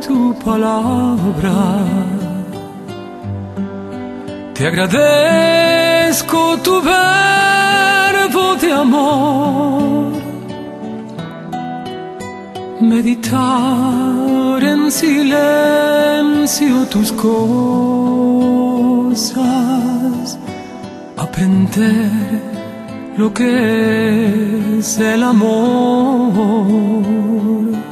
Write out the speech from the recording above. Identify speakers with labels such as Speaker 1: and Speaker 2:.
Speaker 1: tu palabra. Te agradezco tu verbo de amor. Meditar en silencio tus cosas, aprender lo que es el amor.